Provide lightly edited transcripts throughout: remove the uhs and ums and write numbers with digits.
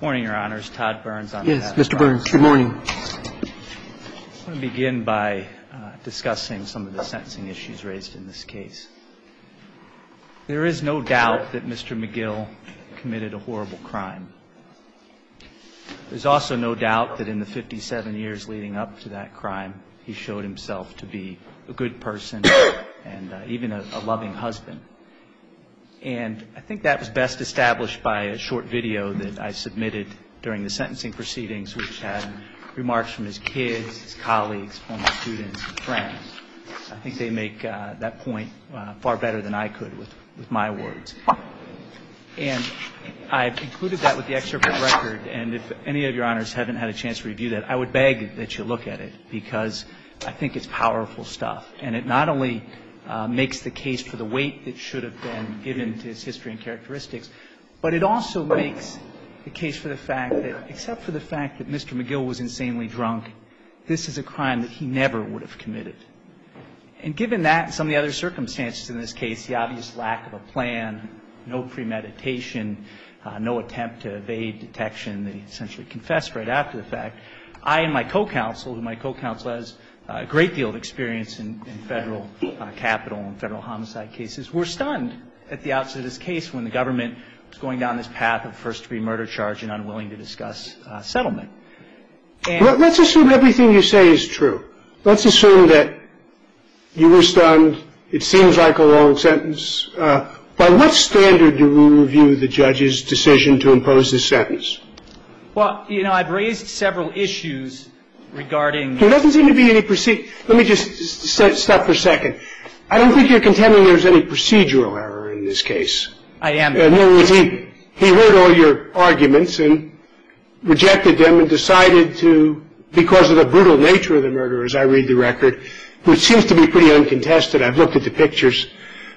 Morning, Your Honors. Todd Burns on behalf of Mr. Burns. Good morning. I want to begin by discussing some of the sentencing issues raised in this case. There is no doubt that Mr. McGill committed a horrible crime. There's also no doubt that in the 57 years leading up to that crime, he showed himself to be a good person and even a loving husband. And I think that was best established by a short video that I submitted during the sentencing proceedings, which had remarks from his kids, his colleagues, former students, and friends. I think they make that point far better than I could with my words. And I've included that with the excerpt of the record, and if any of Your Honors haven't had a chance to review that, I would beg that you look at it, because I think it's powerful stuff. And it not only makes the case for the weight that should have been given to his history and characteristics, but it also makes the case for the fact that, except for the fact that Mr. McGill was insanely drunk, this is a crime that he never would have committed. And given that and some of the other circumstances in this case, the obvious lack of a plan, no premeditation, no attempt to evade detection, that he essentially confessed right after the fact, I and my co-counsel, who my co-counsel has a great deal of experience in federal capital and federal homicide cases, were stunned at the outset of this case when the government was going down this path of first-degree murder charge and unwilling to discuss settlement. And let's assume everything you say is true. Let's assume that you were stunned. It seems like a long sentence. By what standard do we review the judge's decision to impose this sentence? Well, you know, I've raised several issues regarding... There doesn't seem to be any Let me just stop for a second. I don't think you're contending there's any procedural error in this case. I am. In other words, he heard all your arguments and rejected them and decided to, because of the brutal nature of the murder, as I read the record, which seems to be pretty uncontested, I've looked at the pictures,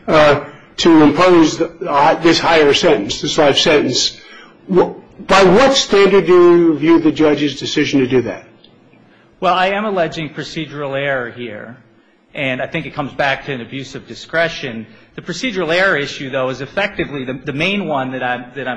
to impose this higher sentence, this life sentence. By what standard do you review the judge's decision to do that? Well, I am alleging procedural error here, and I think it comes back to an abuse of discretion. The procedural error issue, though, is effectively the main one that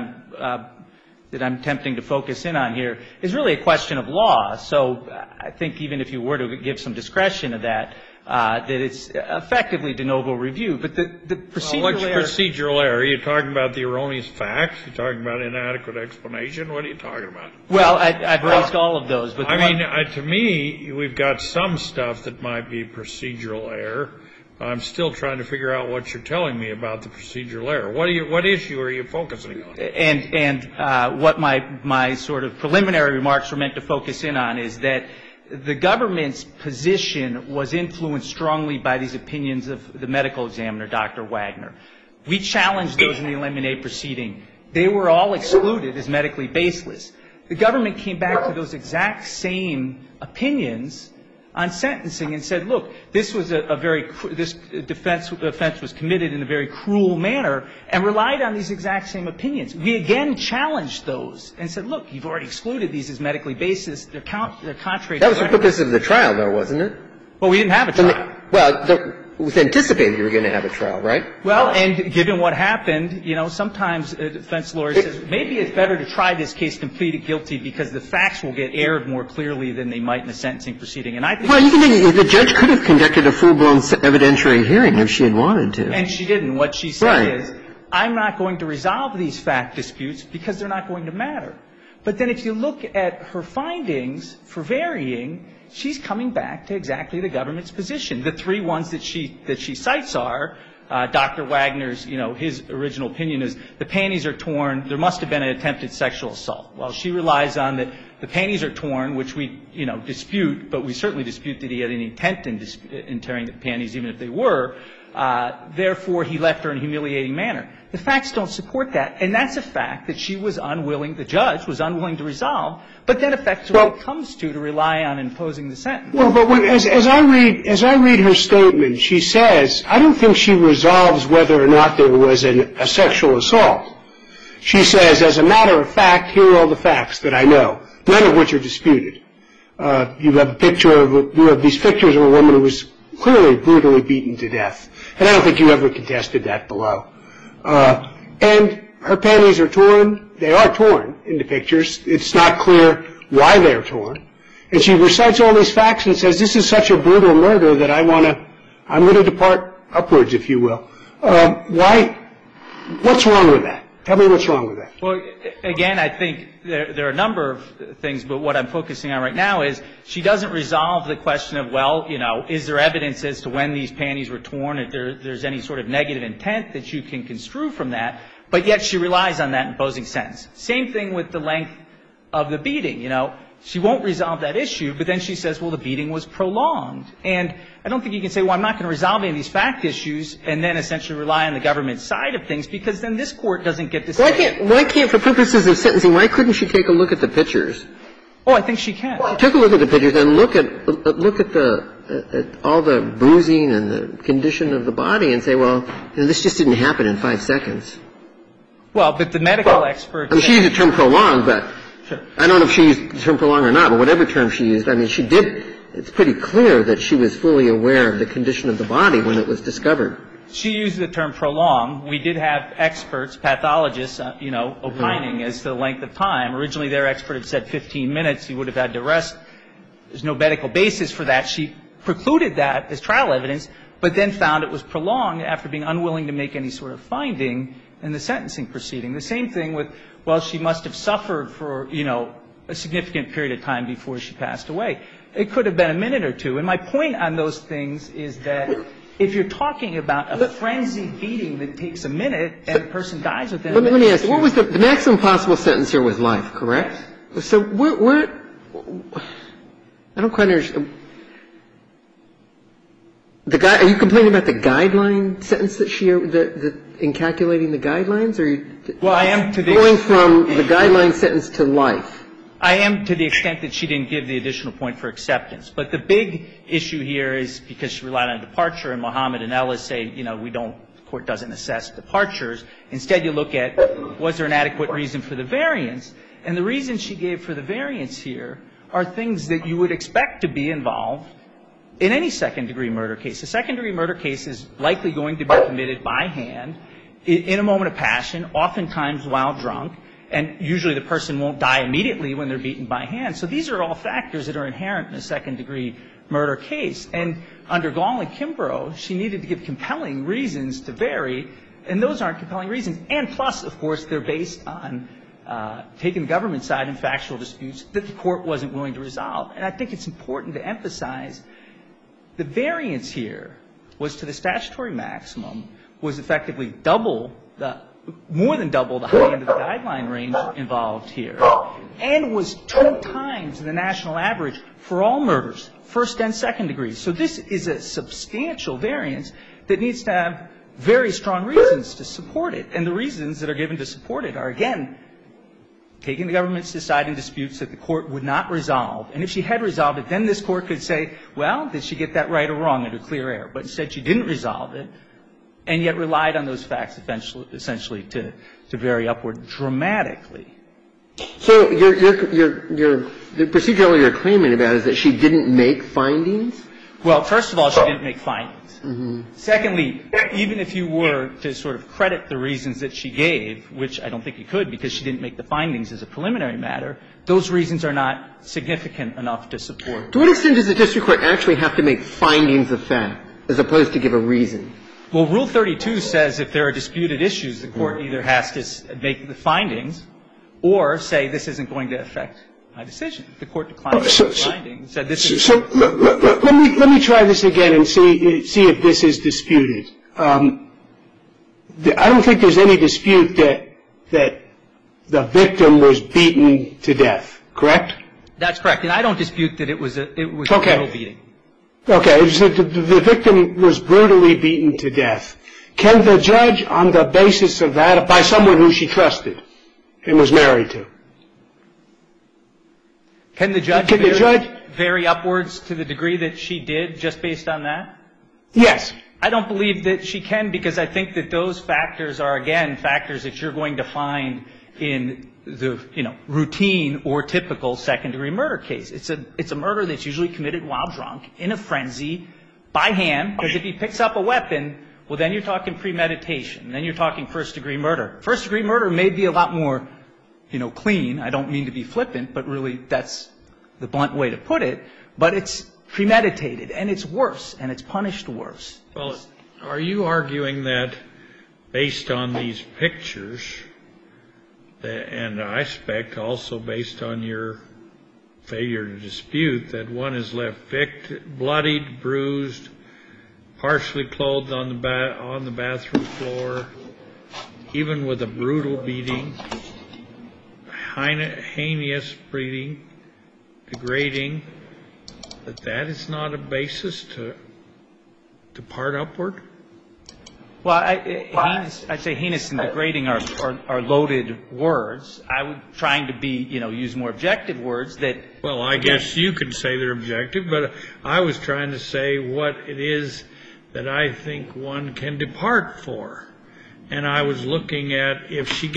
I'm attempting to focus in on here is really a question of law. So I think even if you were to give some discretion to that, that it's effectively de novo review. But the procedural error... What's procedural error? Are you talking about the erroneous facts? Are you talking about inadequate explanation? What are you talking about? Well, I've raised all of those. But to me, we've got some stuff that might be procedural error. I'm still trying to figure out what you're telling me about the procedural error. What issue are you focusing on? And what my sort of preliminary remarks were meant to focus in on is that the government's position was influenced strongly by these opinions of the medical examiner, Dr. Wagner. We challenged those in the eliminate proceeding. They were all excluded as medically baseless. The government came back to those exact same opinions on sentencing and said, look, this was this offense was committed in a very cruel manner, and relied on these exact same opinions. We again challenged those and said, look, you've already excluded these as medically baseless. They're contrary to... That was the purpose of the trial, though, wasn't it? Well, we didn't have a trial. Well, it was anticipated you were going to have a trial, right? Well, and given what happened, you know, sometimes a defense lawyer says, maybe it's better to try this case to plead it guilty because the facts will get aired more clearly than they might in a sentencing proceeding. And I think... Well, you can think the judge could have conducted a full-blown evidentiary hearing if she had wanted to. And she didn't. What she said is, I'm not going to resolve these fact disputes because they're not going to matter. But then if you look at her findings for varying, she's coming back to exactly the government's position. The three ones that she cites are Dr. Wagner's, you know, his original opinion is the panties are torn. There must have been an attempted sexual assault. Well, she relies on that the panties are torn, which we, you know, dispute, but we certainly dispute that he had any intent in tearing the panties, even if they were. Therefore, he left her in a humiliating manner. The facts don't support that, and that's a fact that she was unwilling, the judge was unwilling to resolve, but then effectively comes to rely on imposing the sentence. Well, but as I read her statement, she says, I don't think she resolves whether or not there was a sexual assault. She says, as a matter of fact, here are all the facts that I know, none of which are disputed. You have these pictures of a woman who was clearly brutally beaten to death, and I don't think you ever contested that below. And her panties are torn, they are torn in the pictures. It's not clear why they're torn. And she recites all these facts and says, this is such a brutal murder that I'm going to depart upwards, if you will. What's wrong with that? Tell me what's wrong with that. Well, again, I think there are a number of things, but what I'm focusing on right now is she doesn't resolve the question of, well, is there evidence as to when these panties were torn, if there's any sort of negative intent that you can construe from that, but yet she relies on that imposing sentence. Same thing with the length of the beating, She won't resolve that issue, but then she says, well, the beating was prolonged. And I don't think you can say, well, I'm not going to resolve any of these fact issues and then essentially rely on the government side of things, because then this Court doesn't get to say. Why can't, for purposes of sentencing, why couldn't she take a look at the pictures? Oh, I think she can. Take a look at the pictures and look at all the bruising and the condition of the body and say, well, this just didn't happen in 5 seconds. Well, but the medical experts. She used the term prolonged, but sure. I don't know if she used the term prolonged or not, but whatever term she used, she did. It's pretty clear that she was fully aware of the condition of the body when it was discovered. She used the term prolonged. We did have experts, pathologists, opining as to the length of time. Originally, their expert had said 15 minutes. He would have had to rest. There's no medical basis for that. She precluded that as trial evidence, but then found it was prolonged after being unwilling to make any sort of finding in the sentencing proceeding. The same thing with, well, she must have suffered for, a significant period of time before she passed away. It could have been a minute or two. And my point on those things is that if you're talking about a frenzied beating that takes a minute and the person dies within a minute. Let me ask you, what was the maximum possible sentence here was life, correct? So where I don't quite understand. Are you complaining about the guideline sentence that in calculating the guidelines, or well, I am to the going from the guideline sentence to life? I am to the extent that she didn't give the additional point for acceptance. But the big issue here is because she relied on departure, and Mohammed and Ellis say, the court doesn't assess departures. Instead, you look at, was there an adequate reason for the variance? And the reason she gave for the variance here are things that you would expect to be involved in any second-degree murder case. A second-degree murder case is likely going to be committed by hand in a moment of passion, oftentimes while drunk, and usually the person won't die immediately when they're beaten by hand. So these are all factors that are inherent in a second-degree murder case. And under Gall and Kimbrough, she needed to give compelling reasons to vary, and those aren't compelling reasons. And plus, of course, they're based on taking the government side in factual disputes that the court wasn't willing to resolve. And I think it's important to emphasize the variance here was to the statutory maximum, was effectively more than double the high end of the guideline range involved here, and was 2 times the national average for all murders, first and second degree. So this is a substantial variance that needs to have very strong reasons to support it. And the reasons that are given to support it are, again, taking the government's side in disputes that the court would not resolve. And if she had resolved it, then this court could say, well, did she get that right or wrong under clear error? But instead she didn't resolve it, and yet relied on those facts essentially to vary upward dramatically. So the procedure you're claiming about is that she didn't make findings? Well, first of all, she didn't make findings. Mm-hmm. Secondly, even if you were to sort of credit the reasons that she gave, which I don't think you could because she didn't make the findings as a preliminary matter, those reasons are not significant enough to support. To what extent does the district court actually have to make findings of fact as opposed to give a reason? Well, Rule 32 says if there are disputed issues, the court either has to make the findings or say this isn't going to affect my decision. The court declined to make findings. Said this is. So let me try this again and see if this is disputed. I don't think there's any dispute that the victim was beaten to death. Correct? That's correct, and I don't dispute that it was a brutal beating. Okay, so the victim was brutally beaten to death. Can the judge, on the basis of that, by someone who she trusted and was married to? Can the judge vary upwards to the degree that she did just based on that? Yes. I don't believe that she can because I think that those factors are, again, factors that you're going to find in the, routine or typical second-degree murder case. It's a murder that's usually committed while drunk, in a frenzy, by hand, because if he picks up a weapon, well, then you're talking premeditation. Then you're talking first-degree murder. First-degree murder may be a lot more clean. I don't mean to be flippant, but really that's the blunt way to put it. But it's premeditated, and it's worse, and it's punished worse. Well, are you arguing that based on these pictures, and I suspect also based on your failure to dispute, that one is left bloodied, bruised, partially clothed on the bathroom floor, even with a brutal beating, heinous beating, degrading, that is not a basis to depart upward? Well, I'd say heinous and degrading are loaded words. I would trying to use more objective words that. Well, I guess you could say they're objective, but I was trying to say what it is that I think one can depart for. And I was looking at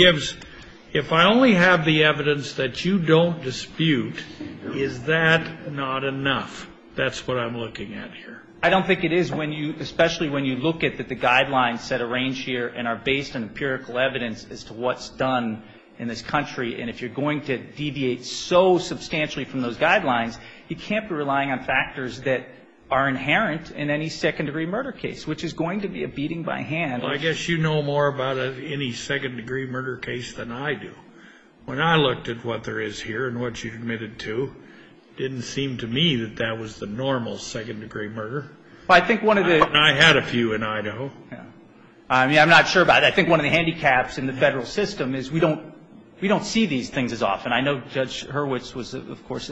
if I only have the evidence that you don't dispute, is that not enough? That's what I'm looking at here. I don't think it is especially when you look at that the guidelines set a range here and are based on empirical evidence as to what's done in this country. And if you're going to deviate so substantially from those guidelines, you can't be relying on factors that are inherent in any second-degree murder case, which is going to be a beating by hand. Well, I guess you know more about any second-degree murder case than I do. When I looked at what there is here and what you admitted to, it didn't seem to me that was the normal second-degree murder. Well, I think one of the... And I had a few in Idaho. Yeah. I mean, I'm not sure about it. I think one of the handicaps in the federal system is we don't see these things as often. I know Judge Hurwitz was, of course,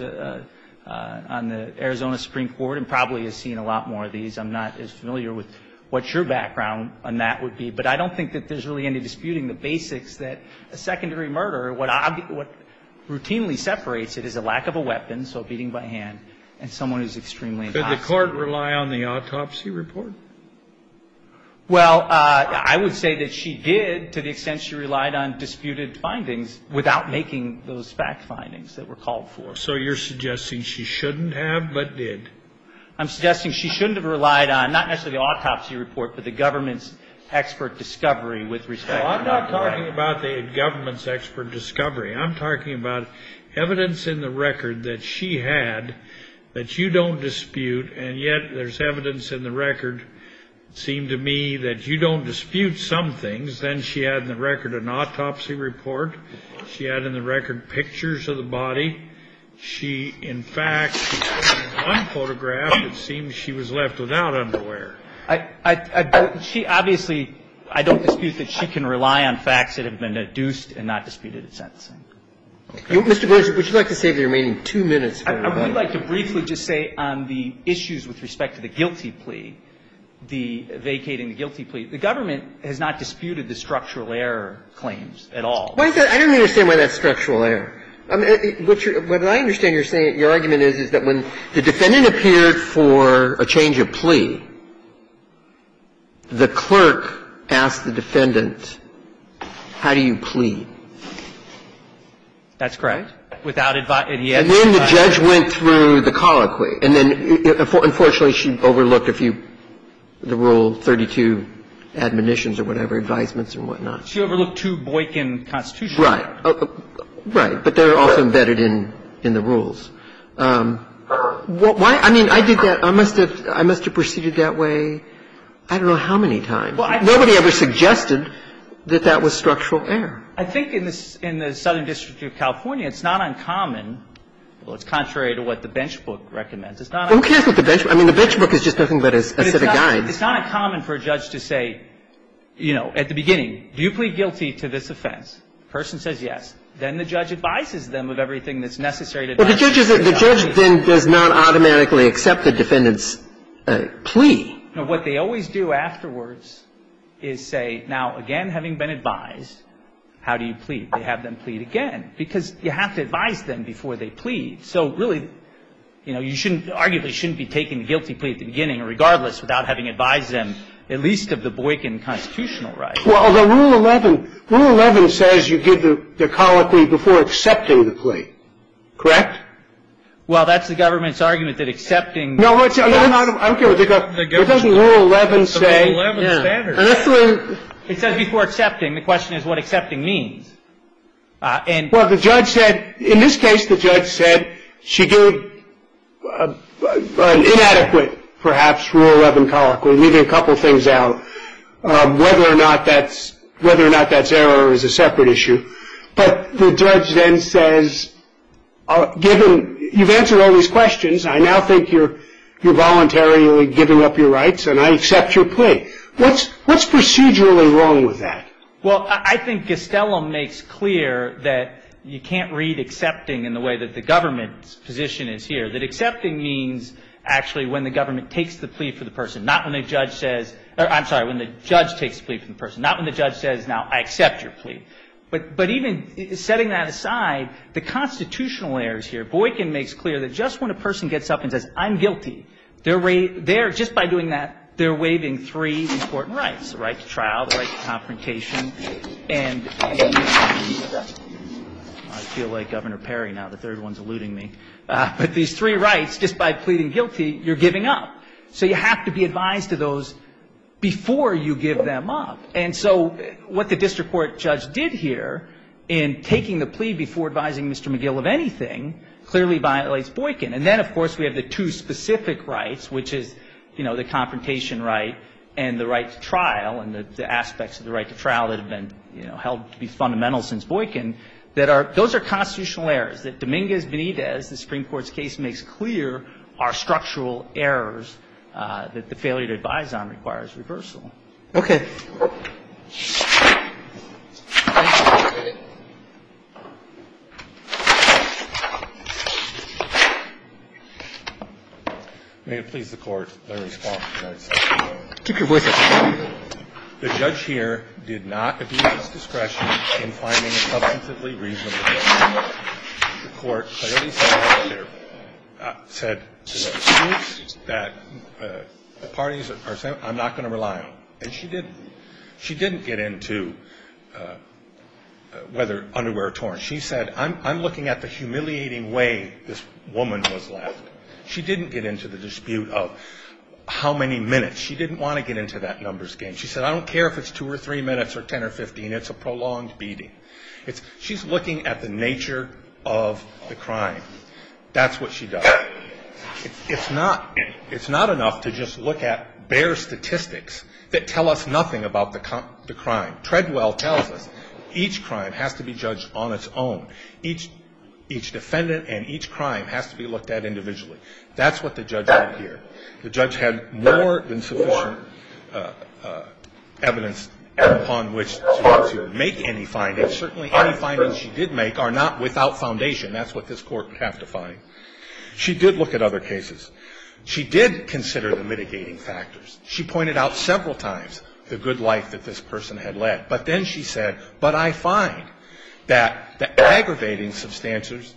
on the Arizona Supreme Court and probably has seen a lot more of these. I'm not as familiar with what your background on that would be, but I don't think that there's really any disputing the basics that a second-degree murder, what routinely separates it is a lack of a weapon, so beating by hand, and someone who's extremely intoxicated. Could the court rely on the autopsy report? Well, I would say that she did to the extent she relied on disputed findings without making those fact findings that were called for. So you're suggesting she shouldn't have but did? I'm suggesting she shouldn't have relied on not necessarily the autopsy report, but the government's expert discovery with respect to... Well, I'm not talking about the government's expert discovery. I'm talking about evidence in the record that she had that you don't dispute, and yet there's evidence in the record, it seemed to me, that you don't dispute some things. Then she had in the record an autopsy report. She had in the record pictures of the body. She, in fact, in one photograph, it seems she was left without underwear. She obviously, I don't dispute that she can rely on facts that have been adduced and not disputed at sentencing. Okay. Mr. Burns, would you like to save the remaining 2 minutes? I would like to briefly just say on the issues with respect to the guilty plea, vacating the guilty plea, the government has not disputed the structural error claims at all. Why is that? I don't understand why that's structural error. I mean, what I understand you're saying, your argument is that when the defendant appeared for a change of plea, the clerk asked the defendant, how do you plead? That's correct. Without advice. And then the judge went through the colloquy. And then, unfortunately, she overlooked a few, the Rule 32 admonitions or whatever, advisements and whatnot. She overlooked 2 Boykin constitutional Right. Right. But they're also embedded in the rules. Why? I mean, I did that. I must have proceeded that way. I don't know how many times. Well, nobody ever suggested that that was structural error. I think in the Southern District of California, it's not uncommon. Well, it's contrary to what the bench book recommends. It's not. Who cares what the bench book? I mean, the bench book is just nothing but a set of guides. It's not uncommon for a judge to say, at the beginning, do you plead guilty to this offense? The person says yes. Then the judge advises them of everything that's necessary to. Well, the judge then does not automatically accept the defendant's plea. No, what they always do afterwards is say, now, again, having been advised, how do you plead? They have them plead again, because you have to advise them before they plead. So really, you arguably shouldn't be taking the guilty plea at the beginning, regardless, without having advised them at least of the Boykin constitutional right. Well, the Rule 11 says you give the colloquy before accepting the plea, correct? Well, that's the government's argument that accepting. No, I don't care what the government. Doesn't Rule 11 say? Rule 11 standard. And that's the way. It says before accepting. The question is what accepting means. Well, the judge said, in this case, the judge said she gave an inadequate, perhaps, Rule 11 colloquy, leaving a couple things out. Whether or not that's error is a separate issue. But the judge then says, given you've answered all these questions, I now think you're voluntarily giving up your rights, and I accept your plea. What's procedurally wrong with that? Well, I think Gastelum makes clear that you can't read accepting in the way that the government's position is here. That accepting means actually when the government takes the plea for the person, not when the judge says, when the judge takes the plea for the person, not when the judge says, now, I accept your plea. But even setting that aside, the constitutional errors here, Boykin makes clear that just when a person gets up and says, I'm guilty, they're just by doing that, they're waiving three important rights: the right to trial, the right to confrontation, and I feel like Governor Perry now. The third one's eluding me. But these three rights, just by pleading guilty, you're giving up. So you have to be advised of those before you give them up. And so what the district court judge did here in taking the plea before advising Mr. McGill of anything clearly violates Boykin. And then, of course, we have the two specific rights, which is, the confrontation right and the right to trial, and the aspects of the right to trial that have been, held to be fundamental since Boykin, those are constitutional errors that Dominguez-Benitez, the Supreme Court's case, makes clear are structural errors that the failure to advise on requires reversal. Okay. May it please the Court, Larry Spong. Keep your voice up. The judge here did not abuse his discretion in finding a substantively reasonable case. The Court clearly said that the parties are saying, I'm not going to rely on them. And she didn't. She didn't get into whether underwear are torn. She said, I'm looking at the humiliating way this woman was left. She didn't get into the dispute of how many minutes. She didn't want to get into that numbers game. She said, I don't care if it's 2 or 3 minutes or 10 or 15. It's a prolonged beating. She's looking at the nature of the crime. That's what she does. It's not enough to just look at bare statistics that tell us nothing about the crime. Treadwell tells us each crime has to be judged on its own. Each defendant and each crime has to be looked at individually. That's what the judge did here. The judge had more than sufficient evidence upon which to make any findings. Certainly any findings she did make are not without foundation. That's what this Court would have to find. She did look at other cases. She did consider the mitigating factors. She pointed out several times the good life that this person had led. But then she said, but I find that the aggravating factors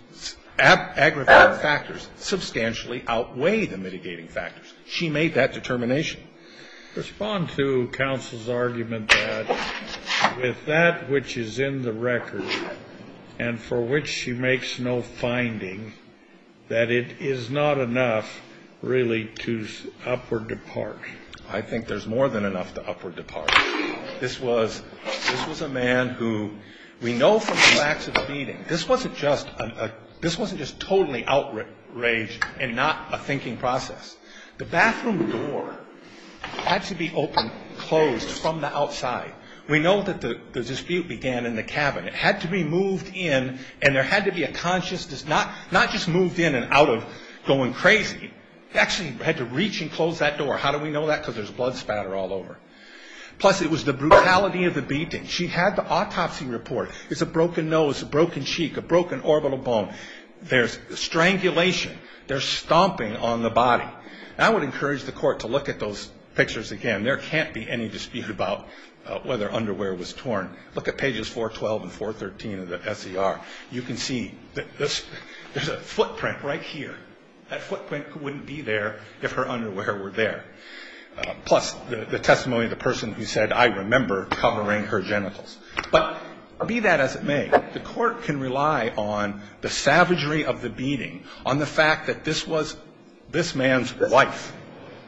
substantially outweigh the mitigating factors. She made that determination. Respond to counsel's argument that with that which is in the record and for which she makes no finding, that it is not enough really to upward depart. I think there's more than enough to upward depart. This was a man who, we know from the facts of the beating, this wasn't just totally outraged and not a thinking process. The bathroom door had to be closed from the outside. We know that the dispute began in the cabin. It had to be moved in, and there had to be a conscious, not just moved in and out of going crazy. It actually had to reach and close that door. How do we know that? Because there's blood spatter all over. Plus, it was the brutality of the beating. She had the autopsy report. It's a broken nose, a broken cheek, a broken orbital bone. There's strangulation. There's stomping on the body. And I would encourage the Court to look at those pictures again. There can't be any dispute about whether underwear was torn. Look at pages 412 and 413 of the SER. You can see that there's a footprint right here. That footprint wouldn't be there if her underwear were there. Plus, the testimony of the person who said, I remember covering her genitals. But be that as it may, the Court can rely on the savagery of the beating, on the fact that this was this man's wife,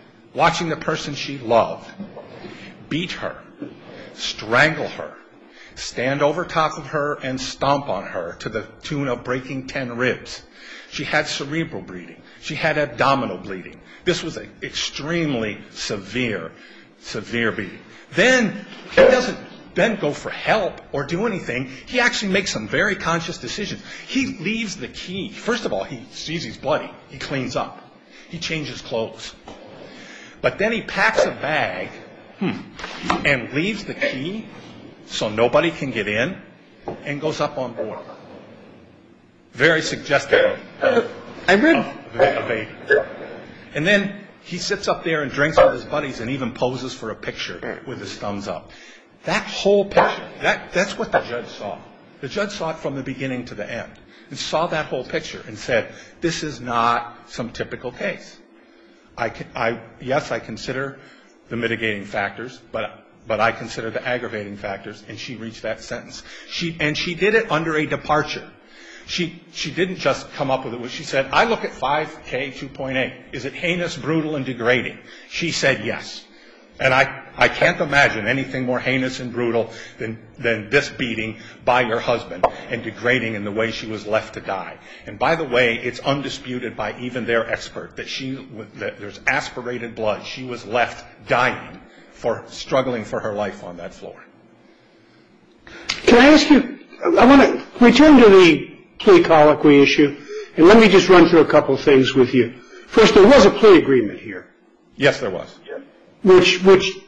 watching the person she loved beat her, strangle her, stand over top of her and stomp on her to the tune of breaking 10 ribs. She had cerebral bleeding. She had abdominal bleeding. This was an extremely severe beating. Then he doesn't then go for help or do anything. He actually makes some very conscious decisions. He leaves the key. First of all, he sees he's bloody. He cleans up. He changes clothes. But then he packs a bag and leaves the key so nobody can get in and goes up on board. Very suggestive of evading. And then he sits up there and drinks with his buddies and even poses for a picture with his thumbs up. That whole picture, that's what the judge saw. The judge saw it from the beginning to the end and saw that whole picture and said, this is not some typical case. Yes, I consider the mitigating factors, but I consider the aggravating factors, and she reached that sentence. She did it under a departure. She didn't just come up with it. She said, I look at 5K 2.8. Is it heinous, brutal, and degrading? She said yes. And I can't imagine anything more heinous and brutal than this beating by your husband and degrading in the way she was left to die. And by the way, it's undisputed by even their expert that there's aspirated blood. She was left dying struggling for her life on that floor. Can I ask you, I want to return to the plea colloquy issue, and let me just run through a couple of things with you. First, there was a plea agreement here. Yes, there was. Which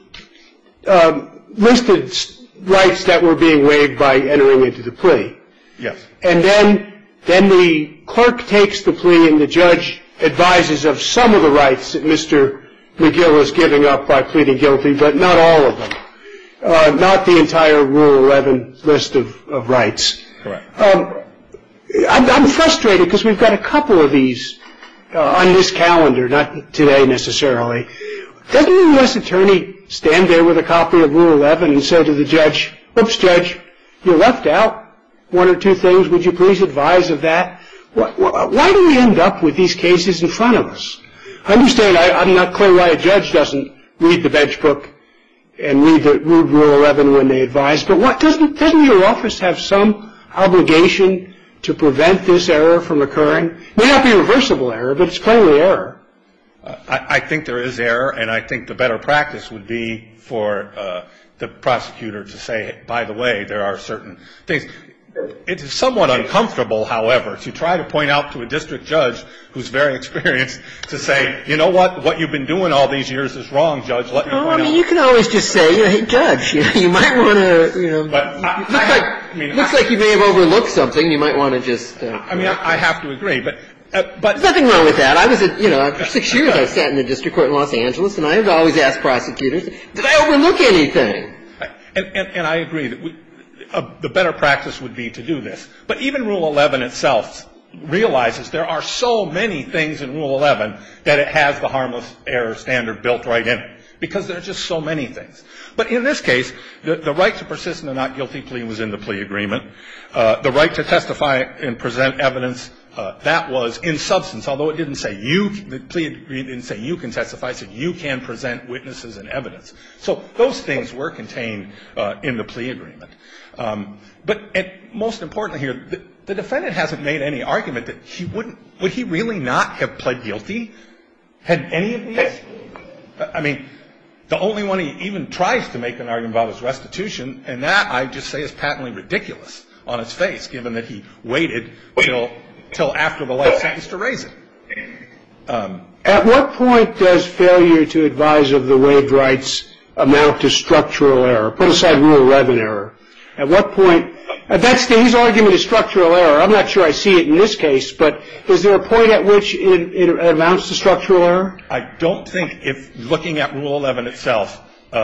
listed rights that were being waived by entering into the plea. Yes. And then the clerk takes the plea and the judge advises of some of the rights that Mr. McGill is giving up by pleading guilty, but not all of them. Not the entire Rule 11 list of rights. Correct. I'm frustrated because we've got a couple of these on this calendar, not today necessarily. Doesn't the U.S. attorney stand there with a copy of Rule 11 and say to the judge, oops, Judge, you left out one or two things. Would you please advise of that? Why do we end up with these cases in front of us? I understand I'm not clear why a judge doesn't read the bench book and read Rule 11 when they advise, but doesn't your office have some obligation to prevent this error from occurring? It may not be a reversible error, but it's plainly error. I think there is error, and I think the better practice would be for the prosecutor to say, by the way, there are certain things. It is somewhat uncomfortable, however, to try to point out to a district judge who's very experienced to say, you know what you've been doing all these years is wrong, Judge. Let me point out. You can always just say, hey, Judge, you might want to, looks like you may have overlooked something. You might want to just. I have to agree, but. There's nothing wrong with that. I was, for 6 years I sat in the district court in Los Angeles, and I would always ask prosecutors, did I overlook anything? And I agree that the better practice would be to do this. But even Rule 11 itself realizes there are so many things in Rule 11 that it has the harmless error standard built right in it, because there are just so many things. But in this case, the right to persist in a not guilty plea was in the plea agreement. The right to testify and present evidence, that was in substance, although it didn't say the plea agreement didn't say you can testify, it said you can present witnesses and evidence. So those things were contained in the plea agreement. But most importantly here, the defendant hasn't made any argument that would he really not have pled guilty? Had any of these? The only one he even tries to make an argument about is restitution, and that I just say is patently ridiculous on its face, given that he waited till after the life sentence to raise it. At what point does failure to advise of the waived rights amount to structural error? Put aside Rule 11 error. At what point? His argument is structural error. I'm not sure I see it in this case, but is there a point at which it amounts to structural error? I don't think, if looking at Rule 11 itself,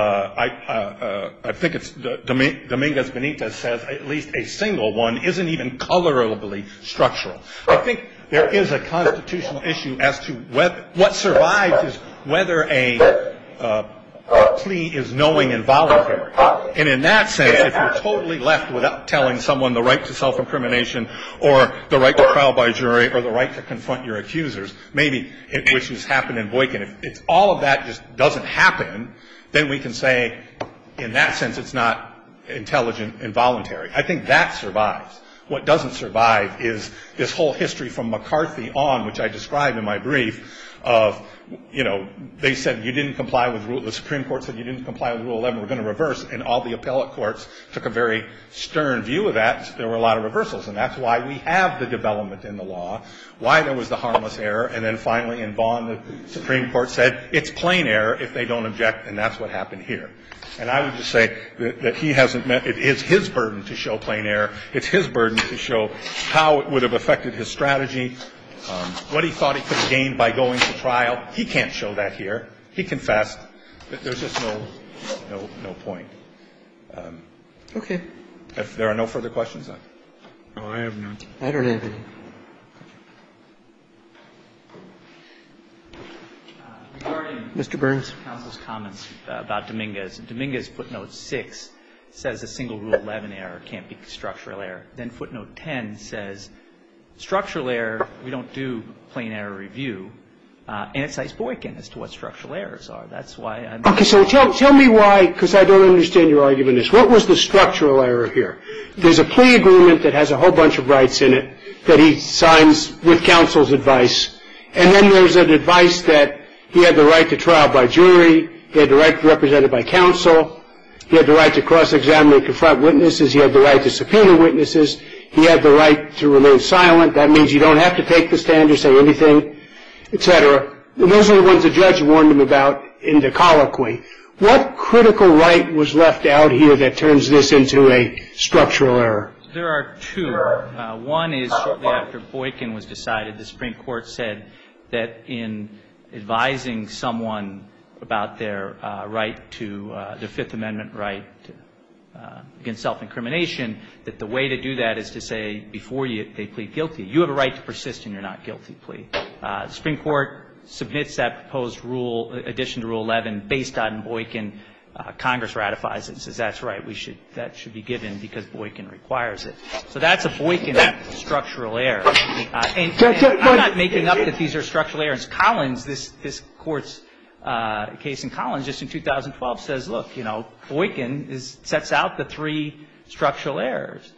I think it's Dominguez Benitez says at least a single one isn't even colorably structural. I think there is a constitutional issue as to what survives is whether a plea is knowing and voluntary. And in that sense, if you're totally left without telling someone the right to self-incrimination or the right to trial by jury or the right to confront your accusers, maybe, which has happened in Boykin, if all of that just doesn't happen, then we can say, in that sense, it's not intelligent, and voluntary. I think that survives. What doesn't survive is this whole history from McCarthy on, which I described in my brief, of, you know, they said you didn't comply with rule, the Supreme Court said you didn't comply with Rule 11, we're going to reverse, and all the appellate courts took a very stern view of that. There were a lot of reversals, and that's why we have the development in the law, why there was the harmless error, and then finally in Vaughn, the Supreme Court said it's plain error if they don't object, and that's what happened here. And I would just say that he hasn't met, it is his burden to show plain error. It's his burden to show how it would have affected his strategy, what he thought he could have gained by going to trial. He can't show that here. He confessed. There's just no point. Okay. If there are no further questions, No, I have none. I don't have any. Regarding Mr. Burns. counsel's comments about Dominguez, Dominguez footnote 6 says a single Rule 11 error can't be structural error. Then footnote 10 says structural error, we don't do plain error review, and it cites Boykin as to what structural errors are. That's why I'm... Okay, so tell me why, because I don't understand your argument is, what was the structural error here? There's a plea agreement that has a whole bunch of rights in it that he signs with counsel's advice, and then there's an advice that he had the right to trial by jury, he had the right to be represented by counsel, he had the right to cross-examine and confront witnesses, he had the right to subpoena witnesses, he had the right to remain silent. That means you don't have to take the stand or say anything, etc. And those are the ones the judge warned him about in the colloquy. What critical right was left out here that turns this into a structural error? There are two. One is shortly after Boykin was decided, the Supreme Court said that in advising someone about their right to, their Fifth Amendment right to, against self-incrimination, that the way to do that is to say before they plead guilty, you have a right to persist in your not guilty plea. The Supreme Court submits that proposed rule, addition to Rule 11, based on Boykin. Congress ratifies it and says that's right, that should be given because Boykin requires it. So that's a Boykin structural error. And I'm not making up that these are structural errors. Collins, this Court's case in Collins just in 2012 says, look, you know, Boykin sets out the three structural errors.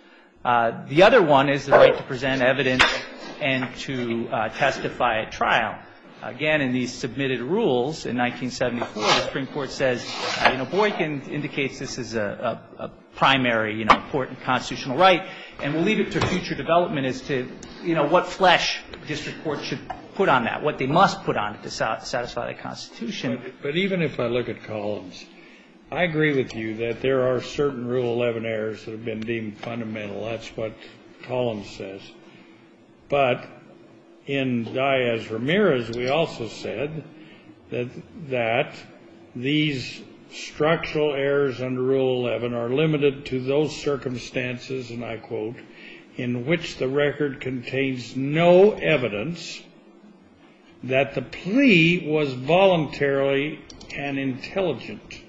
The other one is the right to present evidence and to testify at trial. Again, in these submitted rules in 1974, the Supreme Court says, you know, Boykin indicates this is a primary, you know, important constitutional right, and we'll leave it to future development as to, you know, what flesh district courts should put on that, what they must put on it to satisfy the Constitution. But even if I look at Collins, I agree with you that there are certain Rule 11 errors that have been deemed fundamental. That's what Collins says. But in Diaz-Ramirez, we also said that these structural errors under Rule 11 are limited to those circumstances, and I quote, in which the record contains no evidence that the plea was voluntarily and intelligent.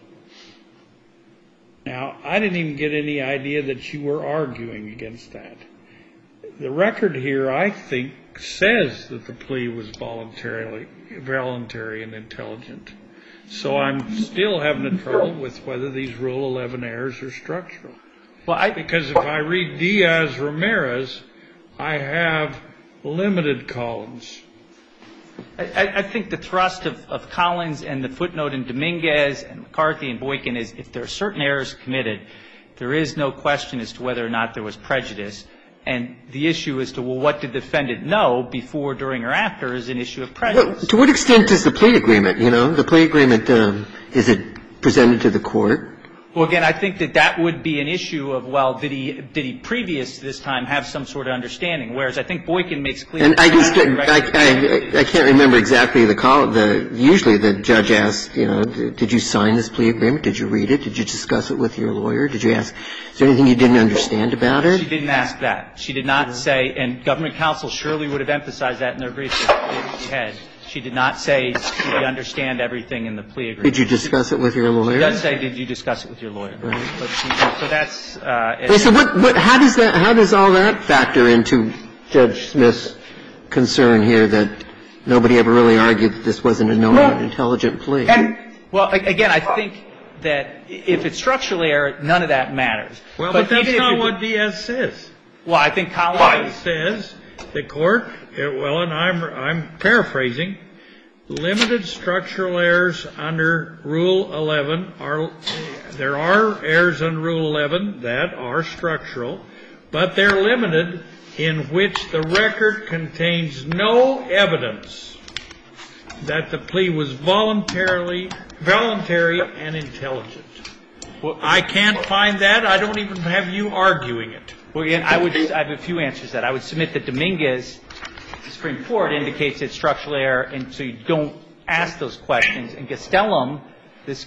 Now, I didn't even get any idea that you were arguing against that. The record here, I think, says that the plea was voluntary and intelligent. So I'm still having trouble with whether these Rule 11 errors are structural. Because if I read Diaz-Ramirez, I have limited Collins. I think the thrust of Collins and the footnote in Dominguez and McCarthy and Boykin is if there are certain errors committed, there is no question as to whether or not there was prejudice. And the issue as to, well, what did the defendant know before, during, or after is an issue of prejudice. Well, to what extent is the plea agreement, you know? The plea agreement, is it presented to the court? Well, again, I think that would be an issue of, well, did he previous to this time have some sort of understanding? Whereas I think Boykin makes clear. And I can't remember exactly usually the judge asks, you know, did you sign this plea agreement? Did you read it? Did you discuss it with your lawyer? Did you ask, is there anything you didn't understand about it? She didn't ask that. She did not say, and government counsel surely would have emphasized that in their briefs if she had. She did not say, did you understand everything in the plea agreement? Did you discuss it with your lawyer? She does say, did you discuss it with your lawyer? Right. So that's. So how does all that factor into Judge Smith's concern here that nobody ever really argued that this wasn't a knowing and intelligent plea? Well, again, I think that if it's structural error, none of that matters. Well, but that's not what Diaz says. Well, I think Collins says the court, well, and I'm paraphrasing, limited structural errors under Rule 11 there are errors under Rule 11 that are structural, but they're limited in which the record contains no evidence that the plea was voluntary and intelligent. Well, I can't find that. I don't even have you arguing it. Well, again, I have a few answers to that. I would submit that Dominguez, the Supreme Court, indicates it's structural error, and so you don't ask those questions. And Gastelum, this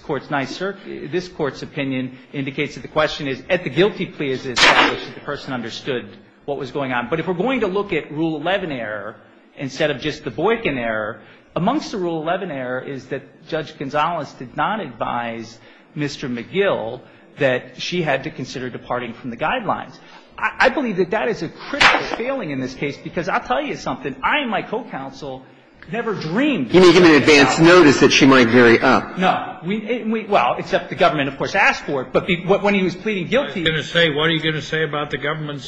Court's opinion indicates that the question is, at the guilty plea, is it established that the person understood what was going on? But if we're going to look at Rule 11 error instead of just the Boykin error, amongst the Rule 11 error is that Judge Gonzalez did not advise Mr. McGill that she had to consider departing from the guidelines. I believe that that is a critical failing in this case, because I'll tell you something. I and my co-counsel never dreamed. You may give an advance notice that she might vary up. No. Well, except the government, of course, asked for it. But when he was pleading guilty. What are you going to say about the government's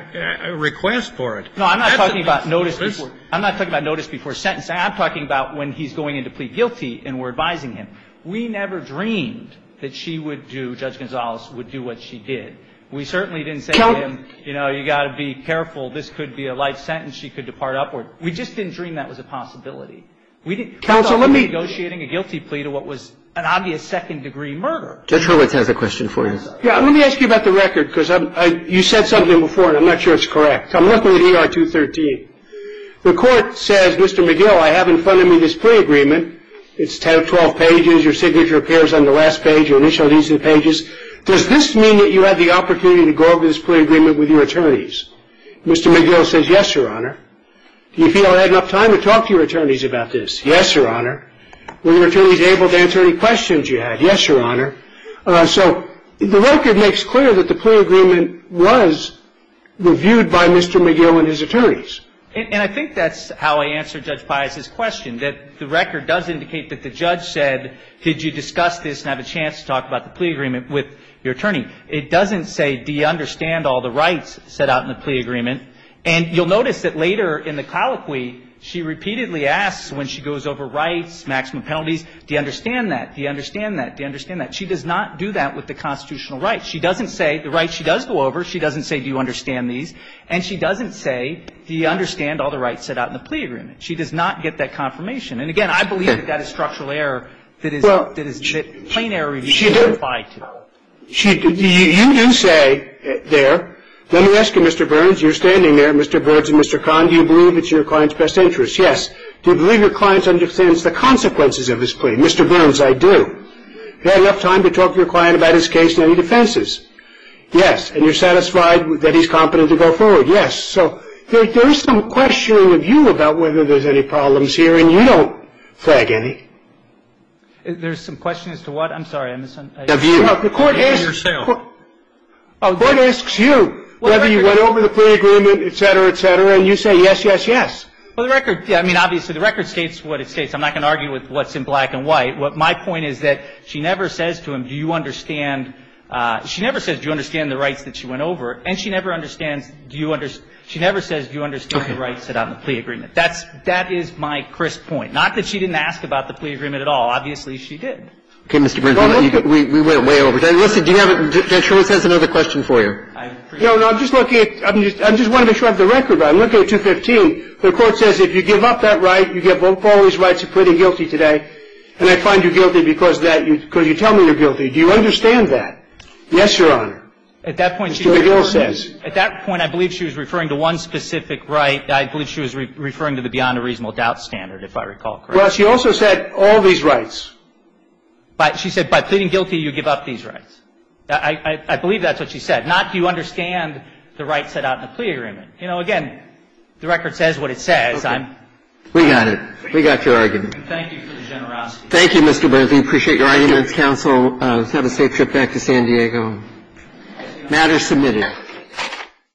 request for it? No, I'm not talking about notice before. I'm not talking about notice before sentencing. I'm talking about when he's going in to plead guilty and we're advising him. We never dreamed that Judge Gonzalez would do what she did. We certainly didn't say to him, you got to be careful. This could be a life sentence. She could depart upward. We just didn't dream that was a possibility. We didn't. Counsel, let me negotiating a guilty plea to what was an obvious second-degree murder. Judge Hurwitz has a question for you. Yeah, let me ask you about the record, because you said something before, and I'm not sure it's correct. I'm looking at ER 213. The court says, Mr. McGill, I have in front of me this plea agreement. It's 10 or 12 pages. Your signature appears on the last page. Your initial, these are the pages. Does this mean that you had the opportunity to go over this plea agreement with your attorneys? Mr. McGill says, yes, Your Honor. Do you feel I had enough time to talk to your attorneys about this? Yes, Your Honor. Were your attorneys able to answer any questions you had? Yes, Your Honor. So the record makes clear that the plea agreement was reviewed by Mr. McGill and his attorneys. And I think that's how I answered Judge Pius's question, that the record does indicate that the judge said, did you discuss this and have a chance to talk about the plea agreement with your attorney? It doesn't say, do you understand all the rights set out in the plea agreement? And you'll notice that later in the colloquy, she repeatedly asks when she goes over rights, maximum penalties, do you understand that? Do you understand that? Do you understand that? She does not do that with the constitutional rights. She doesn't say the rights she does go over. She doesn't say, do you understand these? And she doesn't say, do you understand all the rights set out in the plea agreement? She does not get that confirmation. And again, I believe that that is structural error that plain error review should apply to. You do say there, let me ask you, Mr. Burns, you're standing there, Mr. Burns and Mr. Kahn, do you believe it's in your client's best interest? Yes. Do you believe your client understands the consequences of his plea? Mr. Burns, I do. You had enough time to talk to your client about his case and any defenses? Yes. And you're satisfied that he's competent to go forward? Yes. So there is some questioning of you about whether there's any problems here, and you don't flag any. There's some question as to what? I'm sorry, I misunderstood. The court asks you whether you went over the plea agreement, et cetera, and you say yes, yes, yes. Well, the record, I mean, obviously the record states what it states. I'm not going to argue with what's in black and white. My point is that she never says to him, do you understand, she never says, do you understand the rights that she went over? And she never understands, she never says, do you understand the rights set out in the plea agreement? That is my crisp point. Not that she didn't ask about the plea agreement at all. Obviously she did. Okay, Mr. Burns, we went way over. Listen, do you have, Judge Hurwitz has another question for you. No, I'm just looking at, I just want to make sure I have the record right. I'm looking at 215. The court says if you give up that right, you give up all these rights of pleading guilty today, and I find you guilty because of that, because you tell me you're guilty. Do you understand that? Yes, Your Honor. At that point, Mr. McGill says. At that point, I believe she was referring to one specific right. I believe she was referring to the beyond a reasonable doubt standard, if I recall correctly. Well, she also said all these rights. She said by pleading guilty, you give up these rights. I believe that's what she said. Not do you understand the rights set out in the plea agreement. You know, again, the record says what it says. Okay. We got it. We got your argument. Thank you for the generosity. Thank you, Mr. Burns. We appreciate your arguments, counsel. Have a safe trip back to San Diego. Matter submitted.